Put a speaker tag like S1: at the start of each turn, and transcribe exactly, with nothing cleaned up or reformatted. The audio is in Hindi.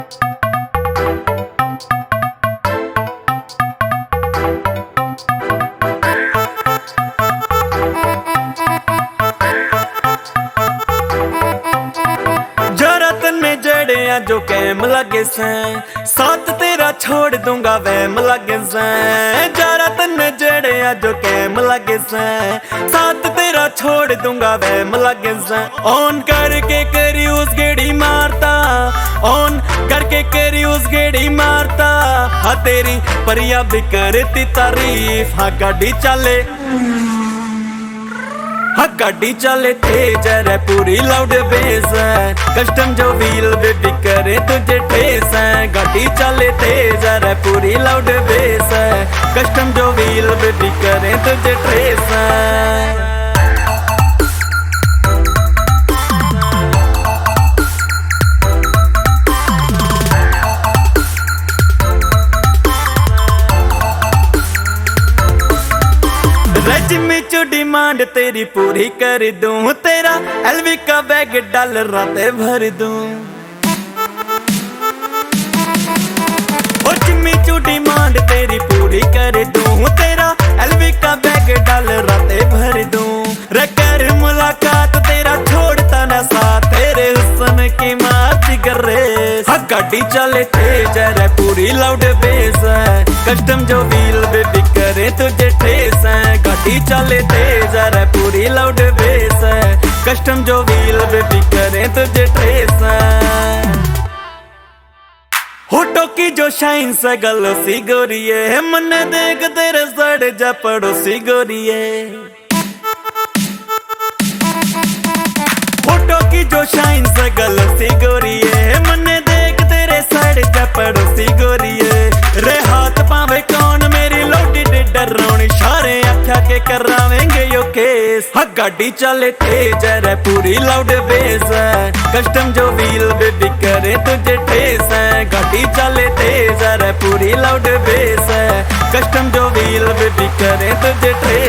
S1: जो कैम लगे से साथ तेरा छोड़ दूंगा वैम लगे से। जरा तन में जड़े जो कैम लगे से साथ तेरा छोड़ दूंगा वैम लगे से। ऑन करके करी उस गेड़ी मारता, ऑन करके करी उस गेड़ी मारता। हाँ तेरी परिया भी करती तारीफ, हाँ गाड़ी चले हाँ गाड़ी चले तेज रे पूरी लाउड बेस है। कस्टम जो व्हील बेबी करे तुझे ठेस है। गाड़ी चले तेज रे पूरी लाउड बेस है। कस्टम जो व्हील बेबी करे तुझे ठेस है। जिम्मी चो डिमांड तेरी पूरी कर दूं, तेरा एलवी का बैग डाल रातें भर दूं। ओ जिम्मी चो डिमांड तेरी पूरी कर दूं, तेरा एलवी का बैग डाल रातें भर दूं। रे कर मुलाकात तेरा छोड़ता ना साथ, तेरे हुस्न की माची कर रेस। हाँ गाड़ी चले तेज रे पूरी लाउड बेस है। कस्टम जो व्हील बेबी करे तुझे ठेस है। गाड़ी चले तेज रे पूरी लाउड बेस है। कस्टम जो व्हील बेबी करे तुझे ठेस है। होटो की जो शाइन से गलो सी गोरिये, मन देख तेरे सड़ जा पड़ोसी गोरिये। होटो की जो शाइन से गलो सी गोरिये, मन देख तेरे सड़ जा पड़ोसी गोरिये। रे हाथ पावे कौन मेरी लोटी दे डरोनी, सारे आख्या के करावेंगे यो केस। हाँ गाड़ी चले तेज रे पूरी लाउड बेस है। कस्टम जो व्हील बेबी करे तुझे ठेस है। गाड़ी चले तेज रे पूरी लाउड बेस है। कस्टम जो व्हील बेबी करे तुझे ठेस।